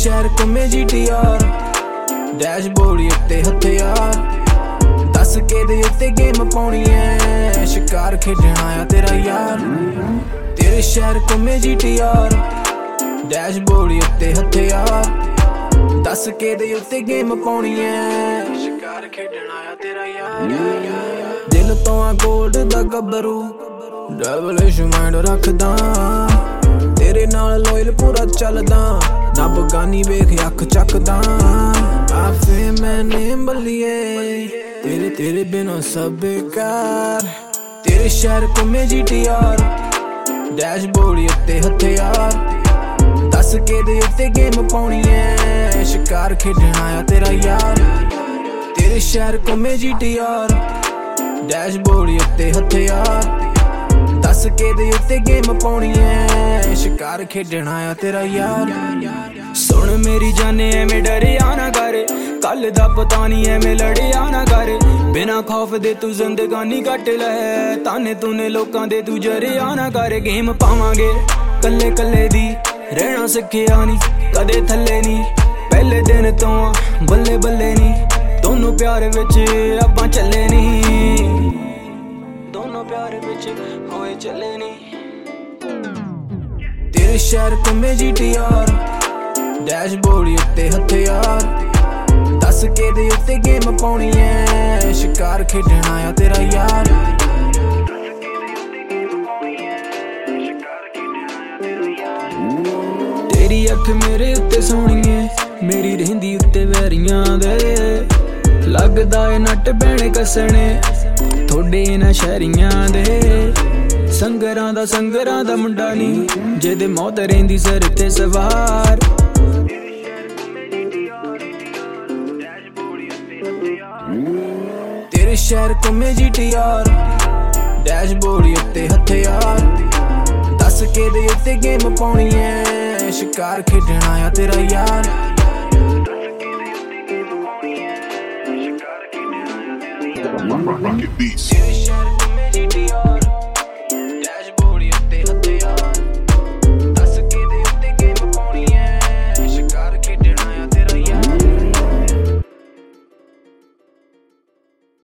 शहर घूमे GTR dashboard उत्ते हथियार दस के दे उत्ते गेम पाउणी ऐ शिकार खेडण आया तेरा यार तेरे शहर घूमे GTR डैशबोर्ड उत्ते हथियार दस के दे उत्ते गेम पाउणी ऐ शिकार खेडण आया तेरा यार दिल तो आ गोल्ड दा गबरू डबल माइंड रखदा तेरे नाल लॉयल पूरा चलदा ना बगानी वेख अख चकदा आफे मैंने बलिए तेरे तेरे बिना सब बेकार तेरे शहर घूमे GTR डैशबोर्ड उत्ते हथियार दस के दे उत्ते गेम पाउणी ऐ शिकार खेडण आया तेरा यार तेरे शहर घूमे GTR डैशबोर्ड उत्ते हथियार दस के दे उत्ते गेम पाउणी ऐ शिकार खेडण आया तेरा यार सुन मेरी जाने एवें डरिया ना कर कल दा पता नहीं एवें लड़िया ना कर बिना खौफ दे तू जिंदगानी कट लै ताने तूने लोकां दे तू जरिया ना कर गेम पावांगे कल्ले कल्ले दी रहना सिक्खिया नी कदे थल्ले नी पहले दिन तो बल्ले बल्ले नी दोनों प्यार विच आपां चले नी दोनों प्यार विच होए चले नी तेरे शहर घूमे GTR डैशबोर्ड उत्ते हथियार दस के दे उत्ते गेम पाउणी ऐ शिकार खेडण आया तेरा यार तेरी अख मेरे उत्ते सोहणीए मेरी रहिंदी उत्ते वैरियां दे लगदा ए नट पैणे कसणे थोड़े इन्हां शहरियां दे संगरां दा मुंडा नी जेदे मौत रहिंदी सिर ते सवार तेरे शहर घूमे GTR डैशबोर्ड उत्ते हथियार दस के दे उत्ते गेम पाउणी ऐ शिकार खेडण आया तेरा यार Rocket Beats.